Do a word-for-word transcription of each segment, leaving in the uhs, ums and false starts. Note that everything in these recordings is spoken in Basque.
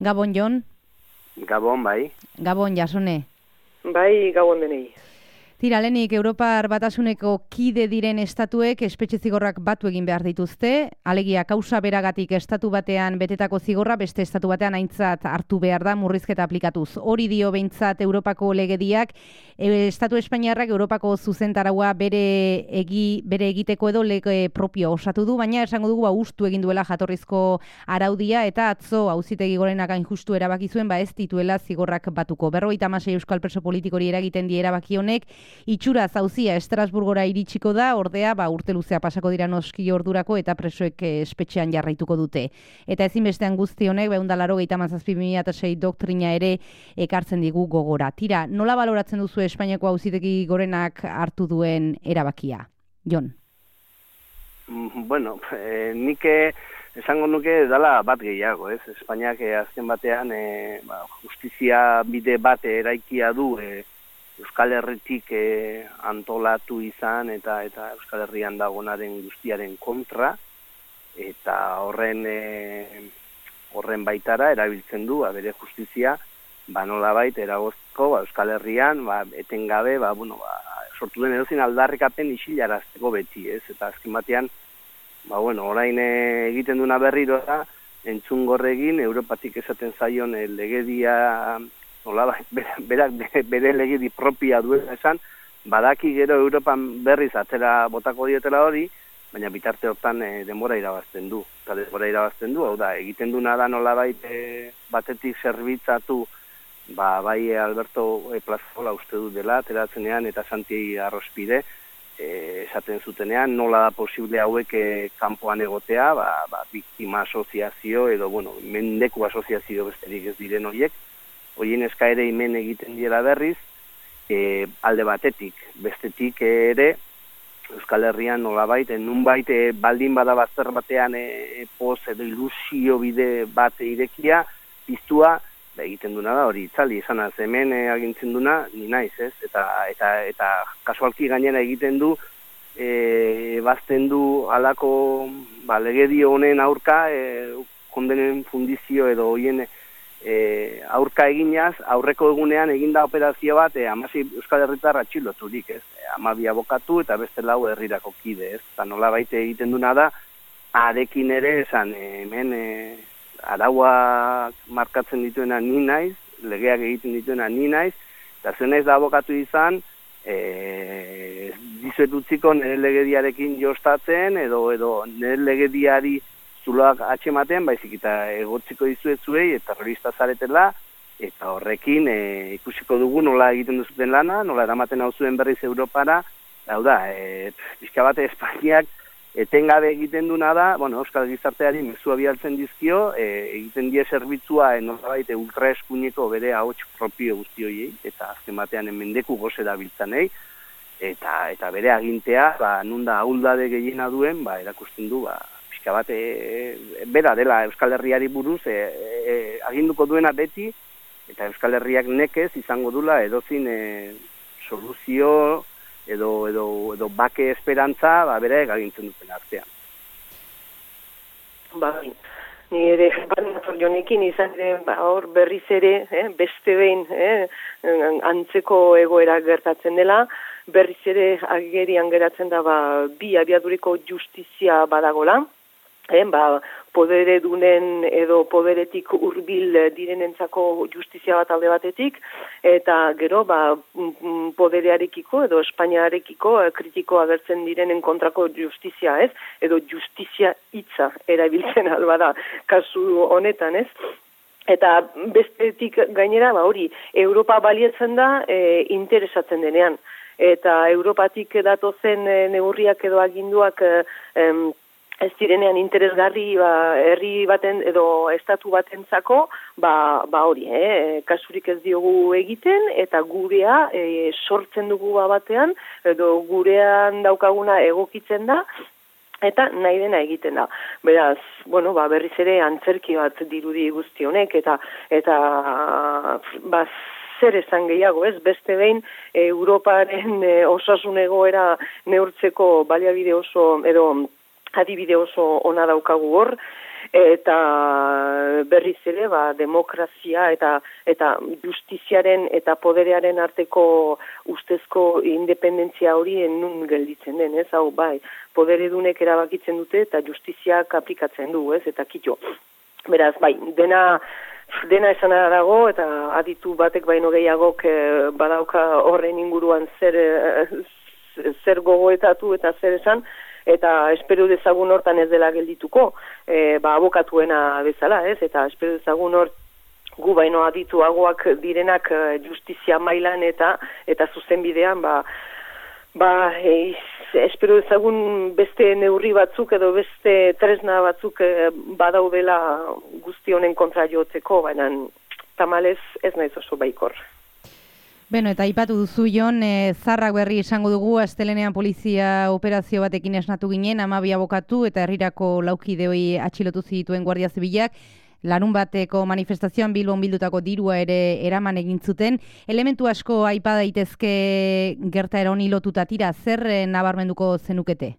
Gabon, Jon? Gabon, bai. Gabon, Jasone? Bai, gabon denei. Tira, lehenik, Europar Batasuneko kide diren estatuek espetxe zigorrak batu egin behar dituzte, alegia kausa beragatik estatu batean betetako zigorra beste estatu batean aintzat hartu behar da murrizketa aplikatuz. Hori dio behintzat Europako legediak, Estatu Espainiarrak Europako zuzentaraua bere egi bere egiteko edo lege propio osatu du, baina esango dugu ba ustu egin duela jatorrizko araudia eta atzo auzitegi gorenak hain justu erabaki zuen ba ez dituela zigorrak batuko. berrogeita hamasei euskal preso politikori eragiten die erabaki honek itxuraz auzia Estrasburgora iritsiko da, ordea ba urte luzea pasako dira noski ordurako eta presoek espetxean jarraituko dute. Eta ezinbestean guzti honek ehun eta laurogeita hamazazpi barra bi mila sei doktrina ere ekartzen digu gogora. Tira, nola baloratzen duzu Espainiako auzitegi gorenak hartu duen erabakia? Jon? Bueno, eh, nik esango nuke dala bat gehiago, ez? Espainiak eh, azken batean eh, ba, justizia bide bat eraikia du eh, Euskal Herritik eh, antolatu izan eta eta Euskal Herrian dagonaren guztiaren kontra eta horren eh, horren baitara erabiltzen du ba, bere justizia ba nolabait eragozko ba, Euskal Herrian ba, etengabe ba, bueno, ba, sortu den edozein aldarrikapen isilarazteko beti, ez? Eta azken batean ba, bueno, orain e, egiten duna berriro da entzun gorregin Europatik esaten zaion e, legedia nolabait berak bere, bere legedi propia duela esan, badaki gero Europan berriz atera botako dietela hori, baina bitarte hortan e, denbora irabazten du. Eta denbora irabazten du, hau da, egiten duna da nolabait e, batetik zerbitzatu ba, bai Alberto e, Plazola uste dut dela, ateratzenean eta Santi Arrospide, e, esaten zutenean, nola da posible hauek e, kanpoan egotea, ba, ba, biktima asoziazio edo, bueno, mendeku asoziazio besterik ez diren horiek, horien eskaere imen egiten diela berriz, e, alde batetik, bestetik ere, Euskal Herrian nolabait, nunbait e, baldin bada bazter batean e, poz edo ilusio bide bat irekia, piztua, ba, egiten duna da, hori itzali, esanaz, hemen e, agintzen duna, ni naiz, ez? Eta, eta, eta kasualki gainera egiten du, e, bazten du alako ba, legedio honen aurka, e, kondenen fundizio edo hoien e, aurka eginaz, aurreko egunean eginda operazio bat, e, amasi Euskal Herritar atxiloturik, ez? E, amabi abokatu eta beste lau herrirako kide, ez? Eta nola baite egiten duna da, arekin ere esan, e, hemen... E, araua markatzen dituena ni naiz, legeak egiten dituena ni naiz, eta zuen naiz da abokatu izan, e, dizuet utziko nire legediarekin jostatzen, edo edo nire legediari zuloak atxematen, baizik eta egotziko dizuet zuei, eta terrorista zaretela, eta horrekin e, ikusiko dugu nola egiten duzuten lana, nola eramaten hau zuen berriz Europara, hau da, e, pixka bat Espainiak, etengabe egiten duna da, bueno, Euskal Gizarteari mezua bialtzen dizkio, e, egiten die zerbitzua e, nolabait ultraeskuineko bere ahots propio guzti horiei, eta azken batean mendeku goze dabiltzanei, eta eta bere agintea, ba, nunda ahuldade gehiena duen, ba, erakusten du, ba, pixka bat, e, bera dela Euskal Herriari buruz, e, e, aginduko duena beti, eta Euskal Herriak nekez izango dula edozin e, soluzio, edo edo edo bake esperantza ba bere gaintzen duten artean. Bai. Ni ere banator jonekin izan ere ba hor berriz ere, eh, beste behin, eh, antzeko egoera gertatzen dela, berriz ere agerian geratzen da ba bi abiaduriko justizia badagola. Eh, ba, poderedunen edo poderetik hurbil direnentzako justizia bat alde batetik, eta gero ba, poderearekiko edo Espainiarekiko kritiko agertzen direnen kontrako justizia, ez? Edo justizia hitza erabiltzen alba da, kasu honetan, ez? Eta bestetik gainera, ba hori, Europa balietzen da e, interesatzen denean. Eta Europatik datozen e, neurriak edo aginduak e, em, ez direnean interesgarri ba, herri baten edo estatu batentzako, ba, ba hori, eh? Kasurik ez diogu egiten, eta gurea e, sortzen dugu batean, edo gurean daukaguna egokitzen da, eta nahi dena egiten da. Beraz, bueno, ba, berriz ere antzerki bat dirudi guzti honek, eta, eta ba, zer esan gehiago, ez? Beste behin, Europaren e, osasun egoera neurtzeko baliabide oso, edo adibide oso ona daukagu hor, eta berriz ere ba, demokrazia eta eta justiziaren eta poderearen arteko ustezko independentzia hori nun gelditzen den, ez? Hau bai, poderedunek erabakitzen dute eta justiziak aplikatzen du, ez? Eta kitxo. Beraz, bai, dena dena esan dago eta aditu batek baino gehiagok eh, badauka horren inguruan zer eh, zer gogoetatu eta zer esan, eta espero dezagun hortan ez dela geldituko, e, ba, abokatuena bezala, ez? Eta espero dezagun hor gu baino adituagoak direnak justizia mailan eta eta zuzenbidean, ba, ba e, espero dezagun beste neurri batzuk edo beste tresna batzuk e, badaudela guzti honen kontra jotzeko, baina tamalez ez naiz oso baikor. Beno, eta aipatu duzu, Jon, e, zarrak berri esango dugu, astelenean polizia operazio batekin esnatu ginen, hamabi abokatu eta herrirako laukide hoi atxilotu zituen Guardia Zibilak, larun bateko manifestazioan Bilbon bildutako dirua ere eraman egin zuten. Elementu asko aipa daitezke gertaera honi lotuta tira, zer e, nabarmenduko zenukete?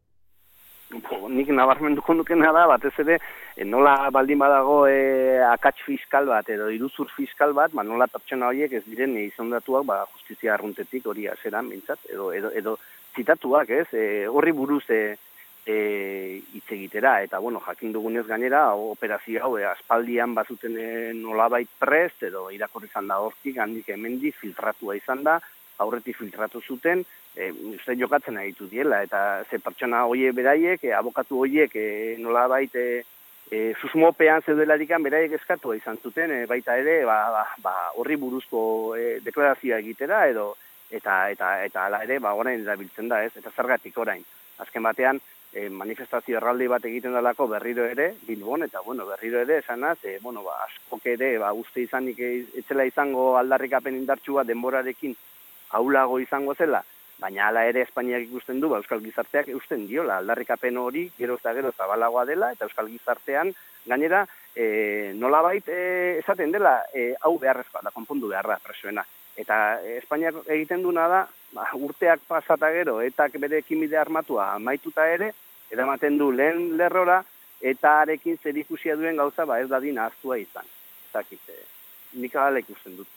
Bo, nik nabarmenduko nukena da, batez ere, e, nola baldin badago e, akats fiskal bat edo iruzur fiskal bat, ba, nola pertsona horiek ez diren e, izondatuak ba, justizia arruntetik hori aseran, bintzat, edo, edo, edo zitatuak, ez, e, horri buruz e, e, hitz egitera, eta, bueno, jakin dugunez gainera, operazio hau, e, aspaldian bazuten e, nolabait prest, edo irakorri izan da hortik, handik hemendik filtratua izan da, aurretik filtratu zuten, e, uste jokatzen aditu diela, eta ze pertsona hoie beraiek, e, abokatu hoiek e, nolabait e, e, susmopean zeudelarikan beraiek eskatu izan zuten, e, baita ere, ba, ba, ba, horri buruzko e, deklarazioa egitera, edo eta eta eta hala ere, ba, orain erabiltzen da, ez, eta zergatik orain. Azken batean, e, manifestazio erraldi bat egiten dalako berriro ere, Bilbon, eta bueno, berriro ere, esanaz, e, bueno, ba, askok ere, ba, uste izanik etzela izango aldarrikapen indartsua denborarekin aulago izango zela, baina hala ere Espainiak ikusten du, ba, Euskal Gizarteak eusten diola, aldarrikapen hori gero eta gero zabalagoa dela, eta Euskal Gizartean gainera e, nolabait e, esaten dela, e, hau beharrezkoa da, konpondu beharra presoena. Eta e, Espainiak egiten duna da, ba, urteak pasata gero, eta bere ekimide armatua amaituta ere, eramaten du lehen lerrora, eta arekin zer ikusia duen gauza, ba, ez dadin ahaztua izan. Zakit, e, nik ahala ikusten dut.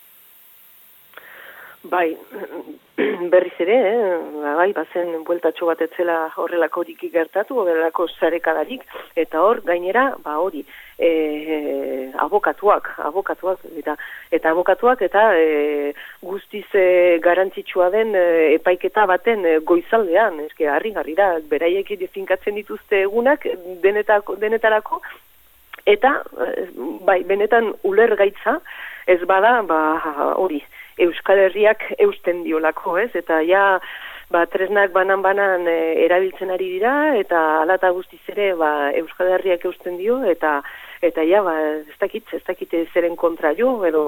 Bai, berriz ere, eh? bai, bazen bueltatxo bat etzela horrelako horik gertatu, horrelako zarekadarik, eta hor, gainera, ba hori, e, abokatuak, abokatuak, eta eta abokatuak, eta e, guztiz e, garantzitsua den e, epaiketa baten e, goizaldean, eske harri-garri da, beraiek finkatzen dituzte egunak denetako, denetarako, eta, bai, benetan ulergaitza, ez bada, ba, hori, Euskal Herriak eusten diolako, ez? Eta ja, ba, tresnak banan-banan e, erabiltzen ari dira, eta alata guztiz ere, ba, Euskal Herriak eusten dio, eta eta ja, ba, ez dakit, ez dakit zeren kontra jo, edo,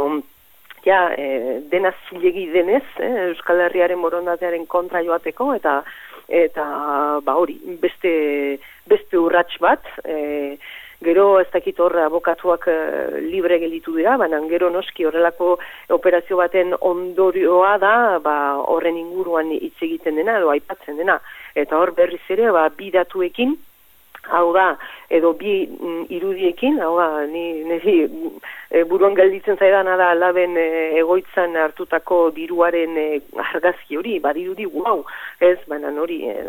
ja, e, dena zilegi denez, eh? Euskal Herriaren borondatearen kontra joateko, eta, eta, ba, hori, beste, beste urrats bat, e, gero ez dakit hor abokatuak e, libre gelditu dira, baina gero noski horrelako operazio baten ondorioa da, ba, horren inguruan hitz egiten dena edo aipatzen dena. Eta hor berriz ere, ba, bi datuekin, hau da, edo bi mm, irudiekin, hau da, ni, niri e, buruan gelditzen zaidana da laben e, egoitzan hartutako diruaren e, argazki hori, badirudi, guau, ez, baina hori... E,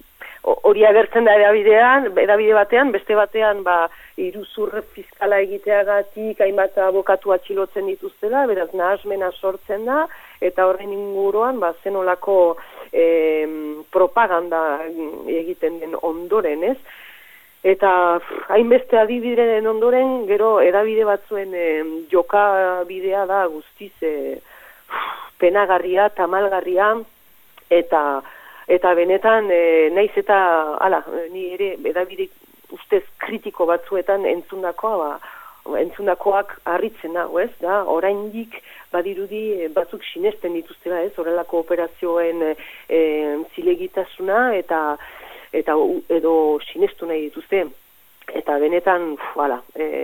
hori agertzen da edabidean, edabide batean, beste batean, ba, iruzur fiskala egiteagatik hainbat abokatu atxilotzen dituztela, beraz nahasmena sortzen da, eta horren inguruan, ba, zenolako eh, propaganda egiten den ondoren, ez? Eta hainbeste adibideen ondoren, gero edabide batzuen eh, jokabidea da guztiz eh, penagarria, tamalgarria, eta eta benetan, e, naiz eta, ala, ni ere, edabide ustez kritiko batzuetan entzundakoa, ba, entzundakoak harritzen nago, ez, da, oraindik badirudi batzuk sinesten dituztela, ez, horrelako operazioen e, zilegitasuna, eta, eta edo sinestu nahi dituzte, eta benetan, uf, ala,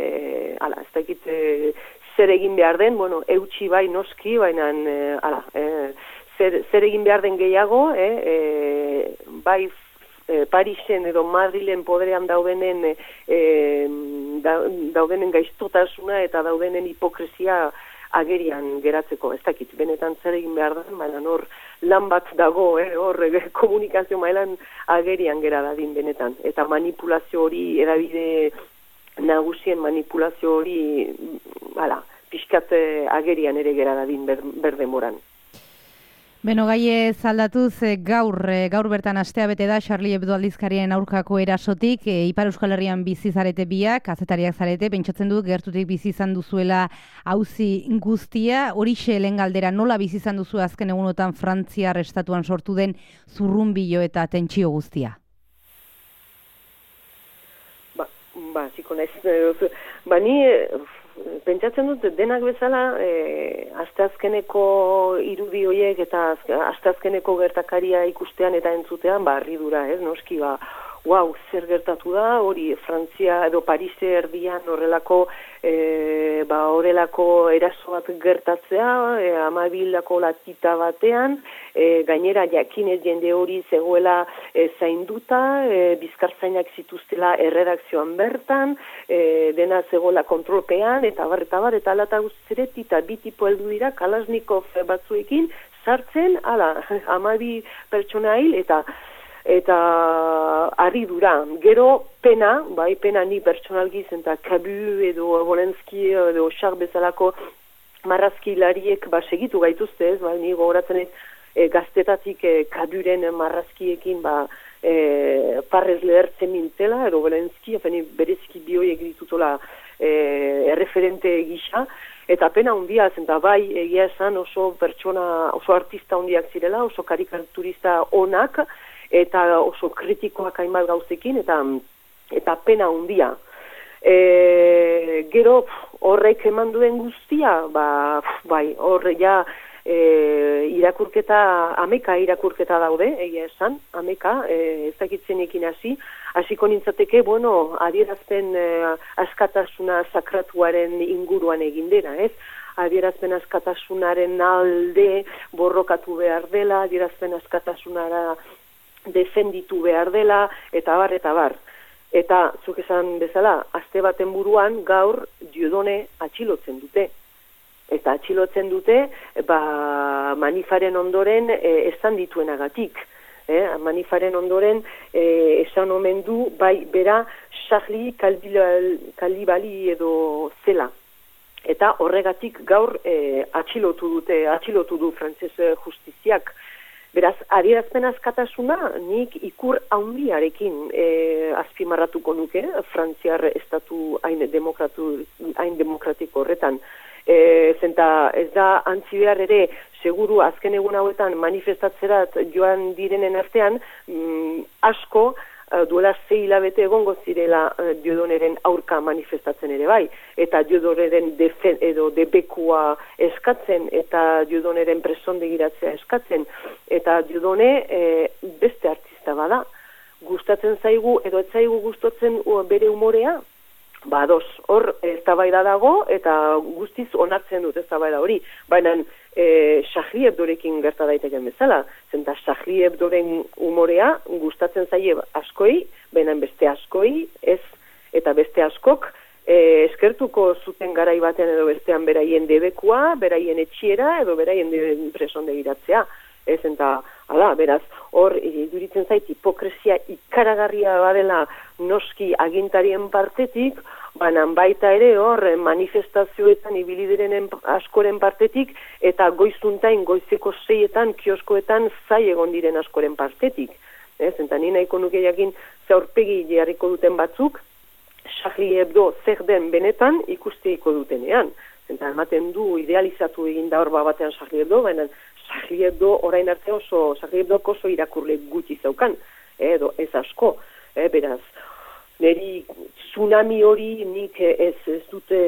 e, ala, ez dakit, e, zer egin behar den, bueno, eutxi bai noski, baina, e, ala, e, Zer, zer egin behar den gehiago, eh, e, bai e, Parisen edo Madrilen poderean daudenen e, da, daudenen gaiztotasuna eta daudenen hipokresia agerian geratzeko, ez dakit, benetan zer egin behar da, baina hor lan bat dago, eh, hor komunikazio mailan agerian gera dadin benetan, eta manipulazio hori, erabide nagusien manipulazio hori, hala, pixkat agerian ere gera dadin ber, berdemoran. Beno, gaie zaldatuz, gaur, gaur bertan astea bete da Charlie Hebdo aldizkarien aurkako erasotik, e, Ipar Euskal Herrian bizi zarete biak, kazetariak zarete, pentsatzen dut gertutik bizi izan duzuela auzi guztia, horixe lehen galdera, nola bizi izan duzu azken egunotan Frantziar estatuan sortu den zurrunbilo eta tentsio guztia? Ba, ba, ziko naiz, ba, ni... Pentsatzen dut, denak bezala, e, asteazkeneko irudi horiek eta asteazkeneko gertakaria ikustean eta entzutean, ba, harridura, ez, noski, ba, wow, zer gertatu da, hori Frantzia edo Parise erdian horrelako, e, ba, horrelako eraso bat gertatzea, e, amabildako latita batean, e, gainera jakinez jende hori zegoela e, zainduta, e, bizkartzainak zituztela erredakzioan bertan, e, dena zegoela kontrolpean, eta bar, eta bar, eta alata guztiret, eta bi tipo heldu dira, Kalashnikov batzuekin, sartzen, ala, amabi pertsona hil, eta eta harridura. Gero pena, bai, pena ni pertsonalgiz, eta Cabu edo Wolenski edo Char bezalako marrazkilariek ba segitu gaituzte, ez, bai, ni gogoratzen ez, e, gaztetatik e, Caburen marrazkiekin ba e, parrez lehertzen mintzela, edo Wolenski, afeni bereziki bioiek ditutola e, erreferente gisa, eta pena hundia, zenta bai, egia esan oso pertsona, oso artista hundiak zirela, oso karikaturista onak, eta oso kritikoak hainbat gauzekin, eta eta pena hundia. E, gero horrek eman duen guztia, ba, bai, horre ja e, irakurketa, ameka irakurketa daude, egia esan, ameka, e, ez dakitzenekin hasi, hasiko nintzateke, bueno, adierazpen e, askatasuna sakratuaren inguruan egin dena, ez? Adierazpen askatasunaren alde borrokatu behar dela, adierazpen askatasunara defenditu behar dela, eta bar, eta bar. Eta, zuk esan bezala, aste baten buruan gaur Dieudonné atxilotzen dute. Eta atxilotzen dute, ba, manifaren ondoren e, esan dituenagatik. Eh? Manifaren ondoren e, esan omen du, bai, bera, Charlie Kalibali edo zela. Eta horregatik gaur e, atxilotu dute, atxilotu du frantzes justiziak. Beraz, adierazpen askatasuna nik ikur handiarekin e, azpimarratuko nuke, Frantziar estatu hain, hain demokratiko horretan. E, zenta ez da antzi behar ere, seguru azken egun hauetan manifestatzerat joan direnen artean, mm, asko, duela zei hilabete egongo zirela uh, Dieudonnéren aurka manifestatzen ere bai, eta Dieudonnéren defen edo debekua eskatzen, eta Dieudonnéren presondegiratzea eskatzen, eta Dieudonné eh, beste artista bada, gustatzen zaigu edo ez zaigu gustatzen uh, bere umorea, ba dos, hor eztabaida dago eta guztiz onartzen dut eztabaida hori, baina e, Charlie Hebdorekin gerta daiteken bezala, zenta Charlie Hebdoren umorea gustatzen zaie askoi, baina beste askoi, ez, eta beste askok e, eskertuko zuten garai batean edo bestean beraien debekua, beraien etxiera edo beraien presondegiratzea, ez, eta hala, beraz, hor, iduritzen zait, hipokresia ikaragarria badela noski agintarien partetik, banan baita ere hor manifestazioetan ibili direnen askoren partetik, eta goizuntain, goizeko seietan, kioskoetan zai egon diren askoren partetik. Ez, eta ni nahiko nuke jakin zaurpegi jarriko duten batzuk, Charlie Hebdo zer den benetan ikusteiko dutenean. Eta ematen du idealizatu egin da hor batean Charlie Hebdo, baina Charlie Hebdo orain arte oso, Charlie Hebdo oso irakurle gutxi zaukan, edo ez asko, e, beraz, neri tsunami hori nik ez, ez dute,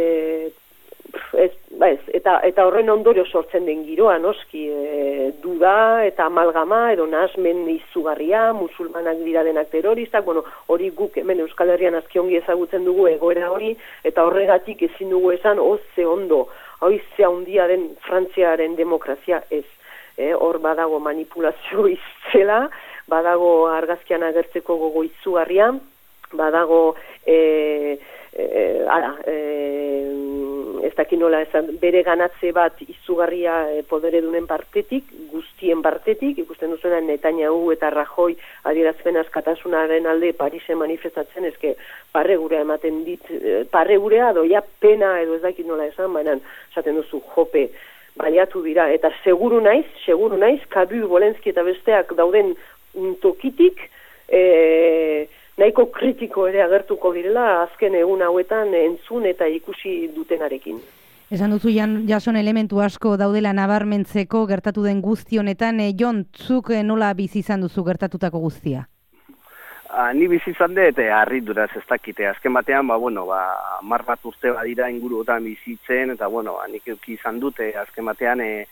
ez, ba ez, eta, eta horren ondorio sortzen den giroa, noski, e, duda eta amalgama, edo nahasmen izugarria, musulmanak dira denak terroristak, bueno, hori guk hemen Euskal Herrian azkiongi ezagutzen dugu egoera hori, eta horregatik ezin dugu esan, oze ondo, hori ze handia den Frantziaren demokrazia ez. Eh, hor badago manipulazio izela, badago argazkian agertzeko gogo izugarria, badago e, e, ara, e, ez dakit nola esan, bere ganatze bat izugarria e, poderedunen partetik, guztien partetik, ikusten duzuena Netanyahu eta Rajoy adierazpen askatasunaren alde Parisen manifestatzen, eske parregurea ematen dit, parregurea doia pena edo ez dakit nola esan, baina esaten duzu jope, baliatu dira, eta seguru naiz, seguru naiz, Kabu, Bolenski eta besteak dauden tokitik, e, nahiko kritiko ere agertuko direla azken egun hauetan entzun eta ikusi dutenarekin. Esan duzu Jason elementu asko daudela nabarmentzeko gertatu den guzti honetan, e, Jon, zuk nola bizi izan duzu gertatutako guztia? Ah, ni bizi izan dut, harriduraz ez dakite. Azken batean, ba, bueno, ba, hamar bat urte badira inguruotan bizitzen, eta, bueno, ba, nik euki izan dute, azken batean, e,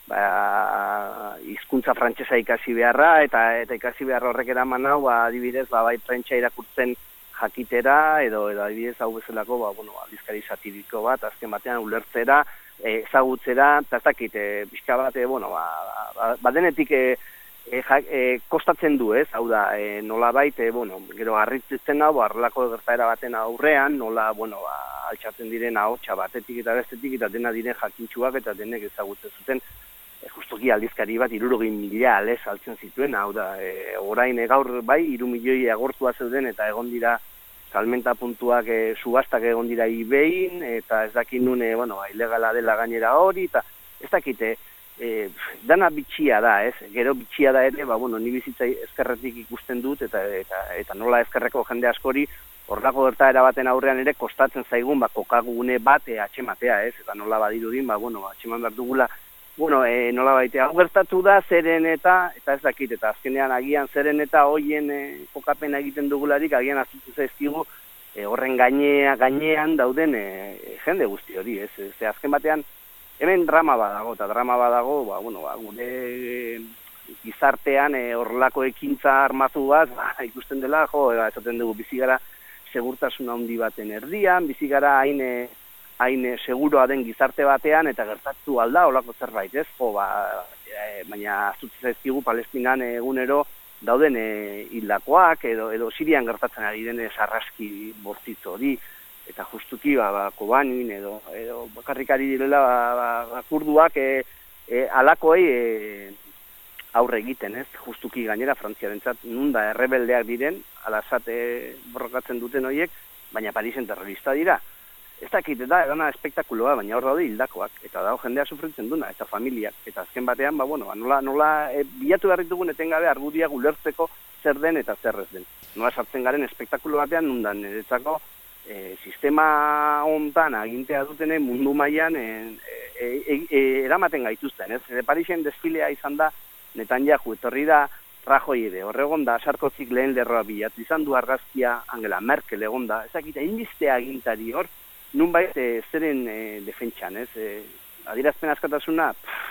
ba, hizkuntza frantsesa ikasi beharra, eta eta ikasi beharra horrek eraman hau, ba, adibidez, ba, bai prentsa irakurtzen jakitera, edo, edo adibidez hau bezalako, ba, bueno, aldizkari satiriko bat, azken batean ulertzera, e, ezagutzera, eta ez dakite, pixka bat, e, bueno, ba, ba, ba denetik, e, E, ja, e, kostatzen du, ez? Hau da, e, nola baita, e, bueno, gero harritzen hau, harrelako gertaera baten aurrean, nola, bueno, ba, altxatzen diren ahotsa batetik eta bestetik, eta dena diren jakintxuak eta denek ezagutzen zuten, e, justuki aldizkari bat, irurogin mila alez altzen zituen, hau da, e, orain e, gaur bai, iru milioi agortua zeuden, eta egon dira, salmenta puntuak, e, subastak egon dira ibein, eta ez dakit nun, e, bueno, ba, ilegala dela gainera hori, eta ez dakite, E, dana bitxia da, ez? Gero bitxia da ere, ba, bueno, ni bizitza ezkerretik ikusten dut, eta, eta, eta nola ezkerreko jende askori, horrelako gertaera baten aurrean ere, kostatzen zaigun, ba, kokagune bat e, atxematea, ez? Eta nola badirudin, ba, bueno, atxeman behar dugula, bueno, e, nola baitea, hau gertatu da, zeren eta, eta ez dakit, eta azkenean agian zeren eta hoien e, kokapena egiten dugularik, agian azutu zaizkigu, e, horren gainea, gainean dauden e, jende guzti hori, ez? Ez, azken batean, hemen drama badago, eta drama badago, ba, bueno, ba, gure e, gizartean horrelako e, ekintza armatu bat, ba, ikusten dela, jo, ega, esaten dugu bizigara segurtasun handi baten erdian, bizigara hain, hain seguroa den gizarte batean, eta gertatu alda, holako zerbait, ez? Jo, ba, e, baina aztutzen zaizkigu Palestinan egunero dauden e, hildakoak, edo, edo Sirian gertatzen ari den sarraski bortitz hori, eta justuki, ba, ba, Kobanin, edo, edo bakarrikari direla, ba, ba, kurduak e, e, alakoei e, aurre egiten, ez? Justuki gainera Frantziarentzat nunda errebeldeak diren, alasate borrokatzen duten horiek, baina Parisen terrorista dira. Ez dakit, da, edana espektakuloa, baina hor daude hildakoak, eta dago jendea sufritzen duna, eta familiak, eta azken batean, ba, bueno, ba, nola, nola e, bilatu beharritugun etengabe argudiak ulertzeko zer den eta zer ez den. Nola sartzen garen espektakulo batean nundan, niretzako, E, sistema hontan agintea dutene mundu mailan e, e, e, e, eramaten gaituzten, ez? E, Parisen desfilea izan da, Netanyahu etorri da, Rajoy ere, horregon da, Sarkozik lehen lerroa bilatu, izan du argazkia Angela Merkel egon da, ezakita, inbizte agintari hor, nunbait e, zeren e, defentsan, ez? E, adierazpen askatasuna,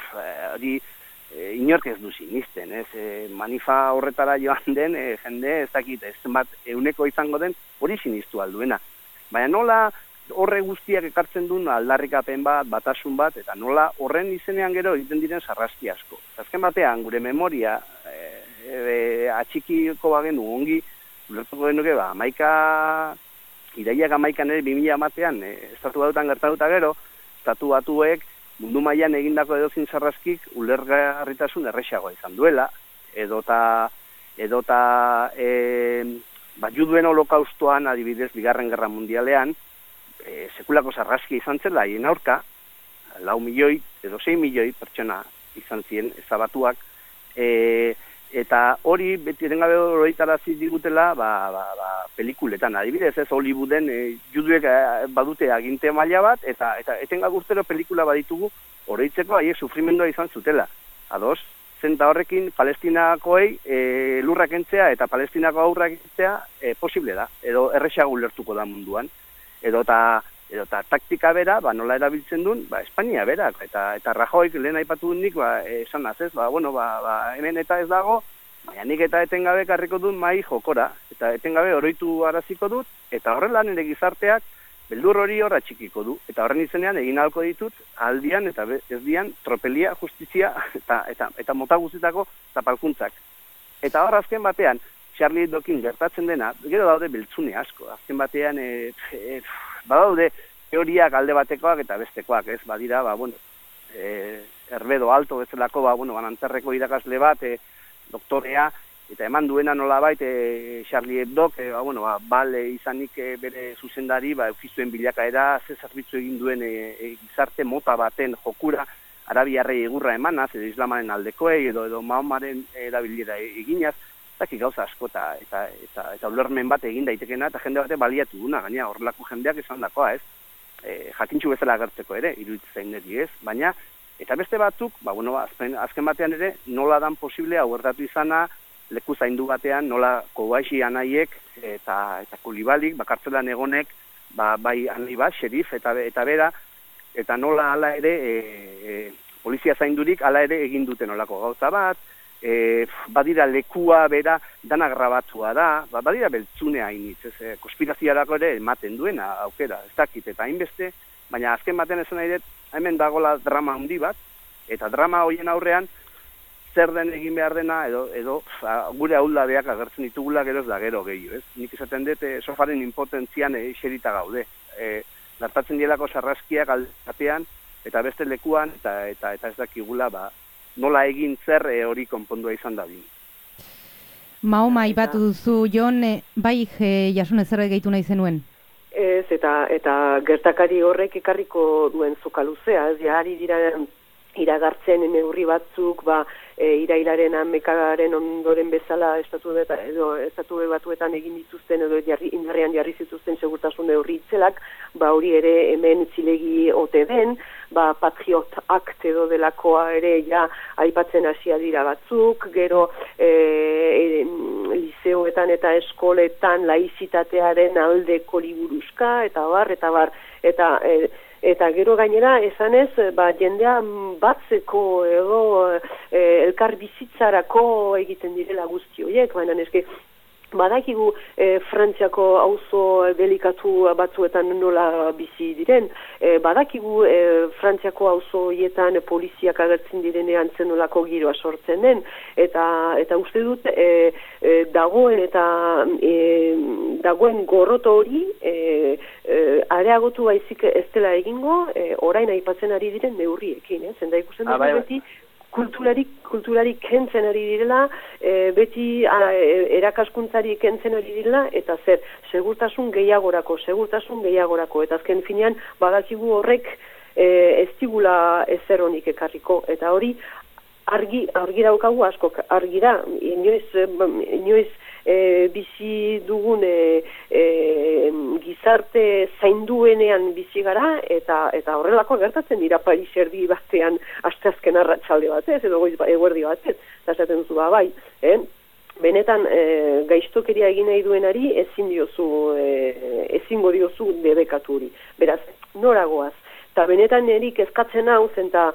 hori e, inork ez du sinisten, ez? E, manifa horretara joan den, e, jende, ezakita, ez zenbat euneko izango den, hori sinistu alduena. Baina nola horre guztiak ekartzen duen aldarrikapen bat, batasun bat, eta nola horren izenean gero egiten diren sarraski asko. Azken batean, gure memoria e, e, atxikiko bagenu ongi, ulertuko genuke, ba, amaika, iraiak amaikan ere bi mila batean, e, estatu batutan gertatuta gero, estatu batuek mundu mailan egindako edozin sarraskik ulergarritasun erresagoa izan duela, edota, edota, e, ba, juduen holokaustoan, adibidez, bigarren gerra mundialean, e, sekulako sarraskia izan zela, hien aurka, lau milioi, edo sei milioi pertsona izan ziren ezabatuak, e, eta hori beti etengabe horoitarazi digutela, ba, ba, ba, pelikuletan, adibidez, ez Hollywooden, e, juduek badute aginte maila bat, eta, eta etengabe urtero pelikula baditugu, horoitzeko haiek sufrimendua izan zutela, ados, zenta horrekin palestinakoei e, lurrak entzea eta palestinako aurrak entzea e, posible da, edo erresago ulertuko da munduan. Edo eta, edo eta taktika bera, ba, nola erabiltzen duen, ba, Espainia berak, eta, eta Rajoik lehen aipatu nik, ba, esan az ez, ba, bueno, ba, ba, hemen eta ez dago, baina nik eta etengabe karriko dut mai jokora, eta etengabe oroitu araziko dut, eta horrela nire gizarteak, beldur hori horra txikiko du, eta horren izenean egin ahalko ditut, aldian eta ez dian tropelia, justizia eta, eta, eta mota guztietako zapalkuntzak. Eta hor azken batean, Charlie Hebdokin gertatzen dena, gero daude beltzune asko. Azken batean, e, e, badaude teoriak alde batekoak eta bestekoak, ez? Badira, ba, bueno, e, Herbedo Alto bezalako, ba, bueno, Bananterreko irakasle bat, e, doktorea, eta eman duena nolabait e, Charlie Hebdok, e, ba, bueno, ba, bale izanik e, bere zuzendari, ba, eukizuen bilakaera, ze zerbitzu egin duen e, e, gizarte mota baten jokura, arabiarrei egurra emanaz, edo islamaren aldekoei, edo, edo Mahomaren erabilera eginaz, zaki gauza asko eta, eta, eta, eta ulermen bat egin daitekena, eta jende bate baliatu duna, gaina horrelako jendeak esan dakoa, ez? E, jakintxu bezala agertzeko ere, iruditzen niri, ez? Baina, eta beste batzuk, ba, bueno, azken, azken batean ere, nola dan posible aguertatu izana, leku zaindu batean, nola Kouachi anaiek eta, eta Kulibalik, bakartzelan egonek, ba, bai anai bat, xerif, eta, eta bera, eta nola hala ere, e, e, polizia zaindurik hala ere egin duten olako gauza bat, e, badira lekua bera dana grabatua da, ba, badira beltzunea hainitz, ez, e, konspiraziarako ere ematen duena aukera, ez dakit, eta hainbeste, baina azken baten esan nahi dut, hemen dagola drama handi bat, eta drama horien aurrean, zer den egin behar dena, edo, edo fa, gure ahuldabeak agertzen ditugula gero ez da gero gehiago, ez? Nik esaten dut, e, sofaren impotentzian e, xerita gaude, e, Lartatzen dielako sarraskiak aldatean, eta beste lekuan, eta eta, eta ez dakigula, ba, nola egin zer e, hori konpondua izan dadin. Mahoma aipatu duzu, Jon, e, bai e, Jasone zerbait gehitu nahi zenuen? Ez, eta, eta gertakari horrek ekarriko duen zoka luzea, ez jari dira iragartzen neurri batzuk, ba, e, irailaren amekagaren ondoren bezala estatu eta edo estatu batuetan egin dituzten edo jarri, indarrean jarri zituzten segurtasun neurri itzelak, ba hori ere hemen zilegi ote den, ba Patriot Act edo delakoa ere ja aipatzen hasia dira batzuk, gero e, e, liceoetan eta eskoletan laizitatearen aldeko liburuzka eta bar eta bar eta e, Eta gero gainera, esanez, ba, jendea batzeko edo e, elkar bizitzarako egiten direla guzti horiek, baina eske badakigu e, Frantziako auzo delikatu batzuetan nola bizi diren, e, badakigu e, Frantziako auzo horietan poliziak agertzen direnean zenolako giroa sortzen den, eta eta uste dut e, e, dagoen eta e, dagoen gorroto hori e, e, areagotu baizik ez dela egingo, e, orain aipatzen ari diren neurriekin, eh? Zenda ikusten dugu beti, kulturarik, kulturarik kentzen ari direla, e, beti a, e, erakaskuntzari kentzen ari direla, eta zer, segurtasun gehiagorako, segurtasun gehiagorako, eta azken finean badakigu horrek e, ez digula ezer honik ekarriko, eta hori argi, argi daukagu asko, argira, inoiz, inoiz e, bizi dugun e, e, gizarte zainduenean bizi gara, eta eta horrelako gertatzen dira Paris erdi batean asteazken arratsalde batez, edo goiz eguerdi batez, eta esaten duzu ba bai, eh? Benetan e, gaiztokeria egin nahi duenari ezin diozu, e, ezingo diozu debekatu hori. Beraz, noragoaz. Eta benetan erik kezkatzen hau zen, eta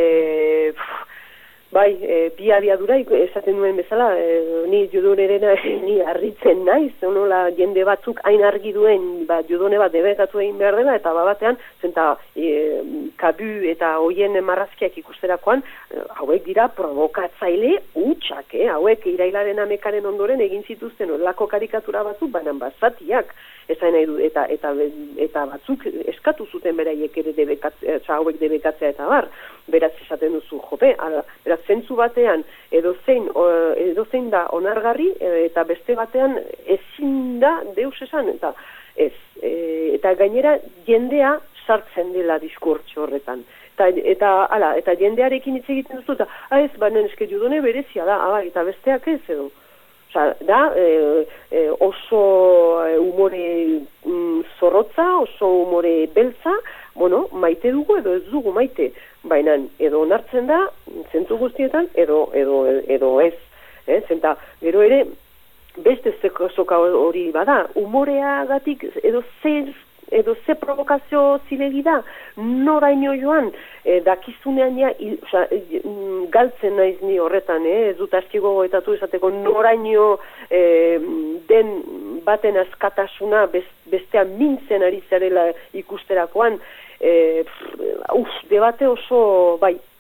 e, bai, e, bi abiadura esaten duen bezala, e, ni judonerena ni harritzen naiz, nola jende batzuk hain argi duen, ba, judone bat debekatu egin behar dela, eta batean, zenta e, kabu eta hoien marrazkiak ikusterakoan, e, hauek dira provokatzaile hutsak, eh? Hauek irailaren amekaren ondoren egin zituzten olako karikatura batzuk, banan bazatiak, ezain nahi du, eta, eta, eta batzuk eskatu zuten beraiek ere debekatzea, hauek debekatzea eta bar, beraz esaten duzu, jope, ala, beraz zentzu batean edo zein, edo zein da onargarri, eta beste batean ezin da deus esan, eta ez, e, eta gainera jendea sartzen dela diskurtso horretan. Eta, eta, ala, eta jendearekin hitz egiten duzu, eta ah, ez, baina eske judone berezia da, ah, eta besteak ez edo. Osa, da, e, e, oso umore mm, zorrotza, oso umore beltza, bueno, maite dugu edo ez dugu maite, baina edo onartzen da, zentu guztietan, edo, edo, edo ez. Eh? Zenta, gero ere, beste zoka hori bada, umoreagatik edo zer, edo ze provokazio zilegi da, noraino joan, e, dakizunean ja, il, oza, e, galtzen naiz ni horretan, eh? Ez dut aski gogoetatu esateko noraino e, den baten askatasuna bestean mintzen ari zarela ikusterakoan, e, uf, debate oso, bai,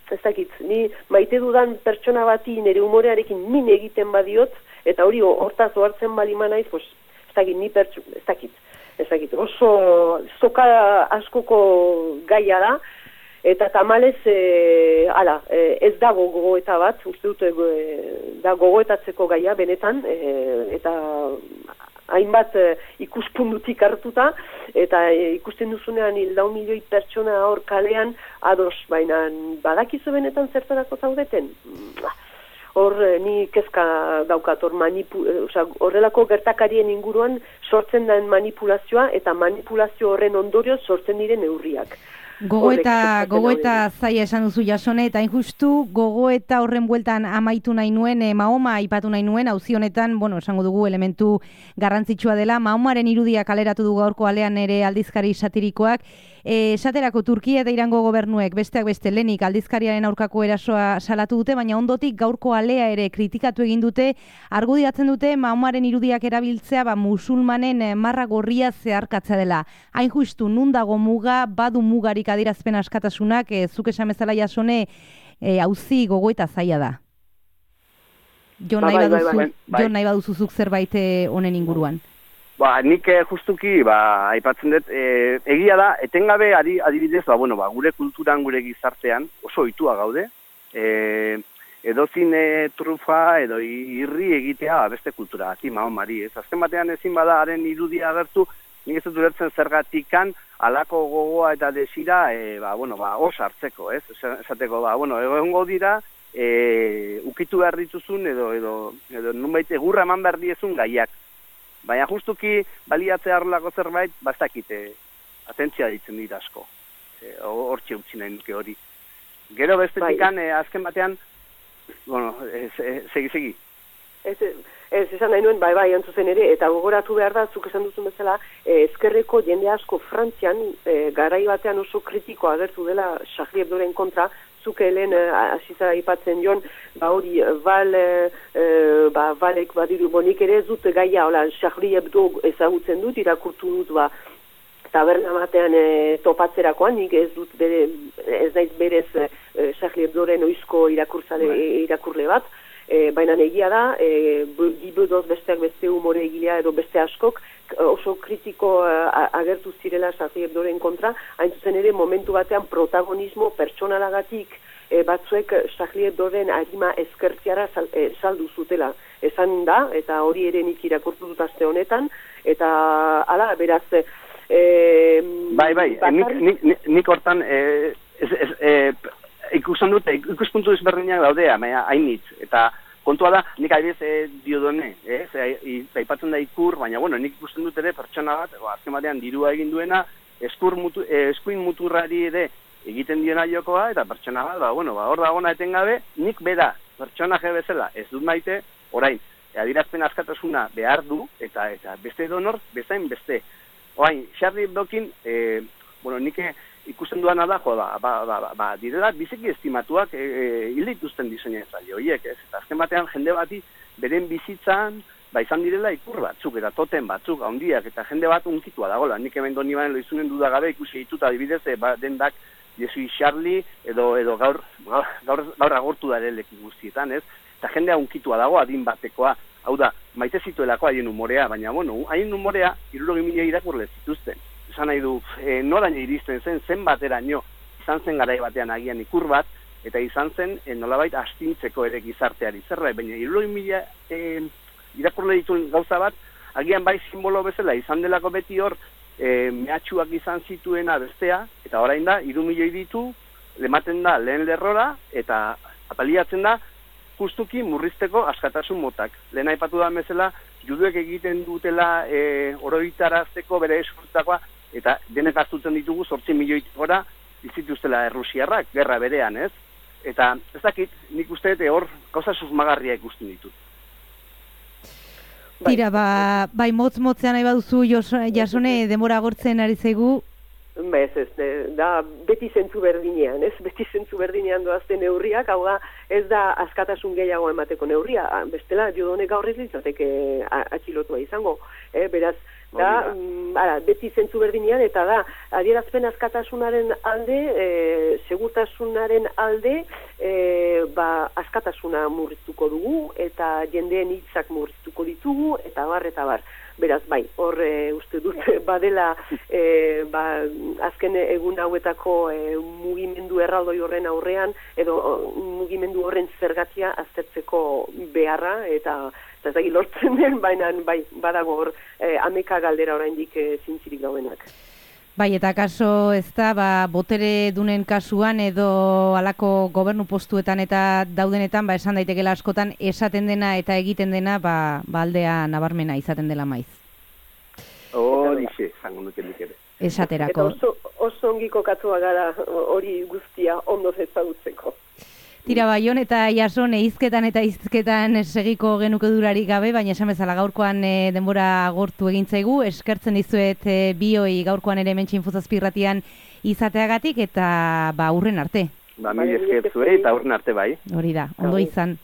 ez dakit, ni maite dudan pertsona bati nire umorearekin min egiten badiot, eta hori hortaz ohartzen balima naiz, pues, ez dakit, ni pertsu, ez dakit, ez dakit, oso zoka askoko gaia da, eta tamalez, e, ala, e, ez dago gogoeta bat, uste dut, e, da gogoetatzeko gaia, benetan, e, eta hainbat e, ikuspundutik hartuta, eta e, ikusten duzunean lau milioi pertsona hor kalean, ados, baina badakizu benetan zertarako zaudeten? Hor ni kezka daukat, hor manipu, oza, horrelako gertakarien inguruan sortzen den manipulazioa, eta manipulazio horren ondorioz sortzen diren neurriak. Gogoeta, gogoeta zaila esan duzu Jasone, eta injustu gogoeta horren bueltan amaitu nahi nuen, eh, Mahoma aipatu nahi nuen, auzi honetan, bueno, esango dugu elementu garrantzitsua dela, Mahomaren irudia kaleratu du gaurko alean ere aldizkari satirikoak, eh, esaterako Turkia eta Irango gobernuek besteak beste lenik aldizkariaren aurkako erasoa salatu dute, baina ondotik gaurko alea ere kritikatu egin dute, argudiatzen dute Mahomaren irudiak erabiltzea ba, musulmanen eh, marra gorria zeharkatza dela. Hain justu, nun dago muga, badu mugarik adierazpen askatasunak, e, zuk esan bezala Jasone, e, auzi gogoeta zaila da. Jo nahi bai, baduzu, bai, bai, bai. jo nahi baduzuzuk zerbait honen inguruan. Ba, nik eh, justuki, ba, aipatzen dut, e, egia da, etengabe adi, adibidez, ba, bueno, ba, gure kulturan, gure gizartean, oso ohitua gaude, e, edozin e, trufa, edo irri egitea, ba, beste kultura, ati, Mahomari, ez, azken batean ezin bada, haren irudia agertu, nik ez dut ulertzen zergatikan, alako gogoa eta desira, e, ba, bueno, ba, os hartzeko, ez? Esateko, ba, bueno, egongo dira, e, ukitu behar dituzun, edo, edo, edo nunbait egurra eman behar diezun gaiak. Baina justuki baliatzea harlako zerbait, bastakite, atentzia ditzen dira asko. Hor e, utzi nahi nuke hori. Gero bestetikan, bai. e, azken batean, bueno, e, segi, segi. Ez, ez, esan nahi nuen, bai, bai, antzuzen ere, eta gogoratu behar da, zuk esan duzun bezala, eh, ezkerreko jende asko Frantzian, eh, garai batean oso kritiko agertu dela Charlie Hebdoren kontra, zuk helen hasiza eh, ipatzen jon, ba hori, bal, eh, ba, balek badiru, bonik ere ez dut gaia, hola, Charlie Hebdo ezagutzen dut, irakurtu dut, ba, taberna batean e, topatzerakoan, nik ez dut bere, ez naiz berez e, Charlie Hebdoren oizko irakurtzale, e, irakurle bat, E, baina egia da, e, gibedoz besteak beste humore egilea edo beste askok oso kritiko a, agertu zirela Charlie Hebdoren kontra, hain zuzen ere momentu batean protagonismo pertsonalagatik e, batzuek Charlie Hebdoren arima eskertziara sal, e, saldu zutela. Esan da, eta hori ere nik irakurtu dut aste honetan, eta hala, beraz... E, bai, bai, bakarri... nik, nik, nik hortan... E, ez, ez, e, ikusten dute, ikuspuntu ezberdinak daudea, baina hainitz, eta kontua da, nik adibidez e, dio duene, eh? Aipatzen da ikur, baina bueno, nik ikusten dut ere pertsona bat, ba, azken batean dirua egin duena, eskur mutu, eh, eskuin muturrari ere egiten diona jokoa, eta pertsona bat, ba, bueno, ba, hor dagona etengabe, nik bera, pertsonaje bezala, ez dut maite, orain, adierazpen askatasuna behar du, eta eta beste donor, bezain beste. Orain, Charlie Hebdokin, eh, bueno, nik ikusten duana da, jo, ba, ba, ba, ba, direla biziki estimatuak e, e, hil dituzten diseinatzaile horiek, ez? Eta azken batean jende bati beren bizitzan, ba, izan direla ikur batzuk, eta toten batzuk, handiak, eta jende bat unkitua dagoela. Nik hemen doni banen loizunen dudagabe ikusi dituta adibidez, e, ba, dendak Jesu Charlie, edo, edo gaur, gaur, gaur, gaur agortu da ere leku guztietan, ez? Eta jendea unkitua dago, adin batekoa, hau da, maite zituelako haien umorea, baina, bueno, haien umorea, hirurogei mila irakurle zituzten. Esan nahi du, e, noraino iristen zen, zen bateraino, izan zen garai batean agian ikur bat, eta izan zen e, nolabait astintzeko ere gizarteari zerra, baina hirurogei mila e, irakurle dituen gauza bat, agian bai simbolo bezala izan delako beti hor, e, mehatxuak izan zituena bestea, eta orain da, hiru milioi ditu, lematen da lehen lerrora, eta apaliatzen da, justuki murrizteko askatasun motak. Lehen aipatu da bezala, juduek egiten dutela e, oroitarazteko bere eskurtakoa, eta denek hartutzen ditugu zortzi milioi gora bizituztela errusiarrak, gerra berean, ez? Eta ez dakit, nik uste dut hor gauza susmagarria ikusten ditut. Tira, ba, bai motz-motzean nahi baduzu Jasone denbora agortzen ari zaigu. Ba ez, ez, da beti zentzu berdinean, ez? Beti zentzu berdinean doazten neurriak, hau da, ez da askatasun gehiago emateko neurria, bestela, jodonek gaur ez litzateke atxilotua izango, eh? Beraz, da, mm, ara, beti zentzu berdinean, eta da, adierazpen askatasunaren alde, e, segurtasunaren alde, e, ba, askatasuna murriztuko dugu, eta jendeen hitzak murriztuko ditugu, eta bar, eta bar. Beraz, bai, hor e, uste dut badela e, ba, azken egun hauetako e, mugimendu erraldoi horren aurrean, edo mugimendu horren zergatia aztertzeko beharra, eta eta ez lortzen den, baina bai, badago hor e, ameka galdera oraindik e, zintzirik daudenak. Bai, eta kaso ez da, ba, botere dunen kasuan edo halako gobernu postuetan eta daudenetan, ba, esan daitekela askotan esaten dena eta egiten dena, ba, ba aldea nabarmena izaten dela maiz. Horixe, zango nuke nik ere. Esaterako. Eta oso, oso ongiko katua gara hori guztia ondo ezagutzeko. Tira, Baion eta Jason, hizketan eta hizketan segiko genuke durarik gabe, baina esan bezala gaurkoan e, denbora agortu egin zaigu, eskertzen dizuet e, bioi gaurkoan ere hementxe Infozazpirratian izateagatik, eta ba urren arte. Ba, mi eskertzuei eta urren arte bai. Hori da, ondo izan.